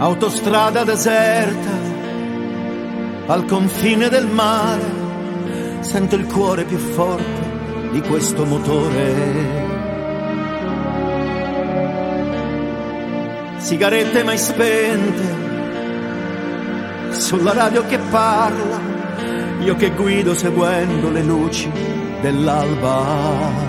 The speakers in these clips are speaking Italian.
autostrada deserta, al confine del mare, sento il cuore più forte di questo motore. Sigarette mai spente, sulla radio che parla, io che guido seguendo le luci dell'alba.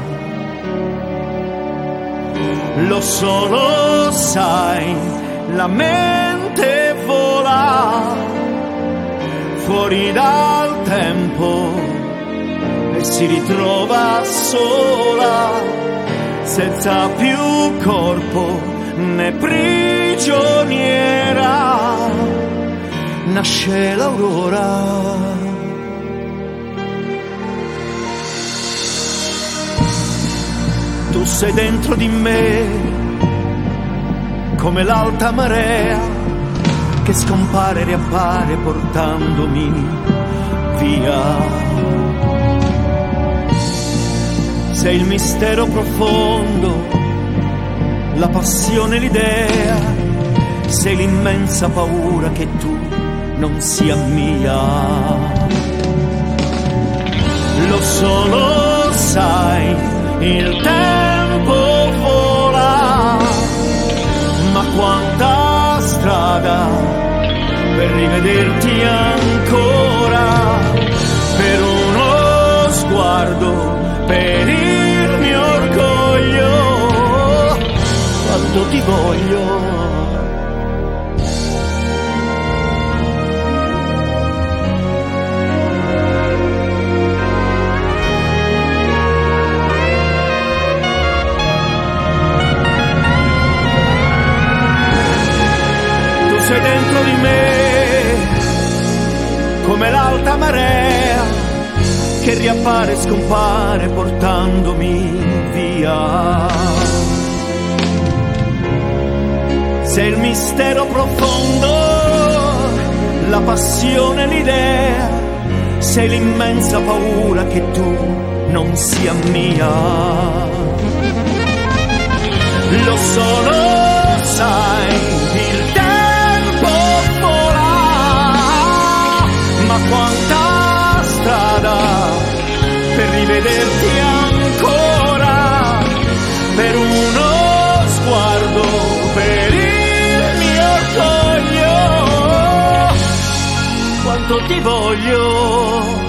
Lo solo sai, la mente vola fuori dal tempo e si ritrova sola, senza più corpo né prigioniera. Nasce l'aurora. Tu sei dentro di me, come l'alta marea che scompare e riappare portandomi via. Sei il mistero profondo, la passione, l'idea, sei l'immensa paura che tu non sia mia. Lo solo sai, il tempo vola, ma quanta strada per rivederti ancora, per uno sguardo, per il mio orgoglio, quanto ti voglio. Sei dentro di me, come l'alta marea che riappare e scompare portandomi via. Sei il mistero profondo, la passione, l'idea, sei l'immensa paura che tu non sia mia. Lo solo sai, il ma quanta strada per rivederti ancora, per uno sguardo, per il mio orgoglio, quanto ti voglio.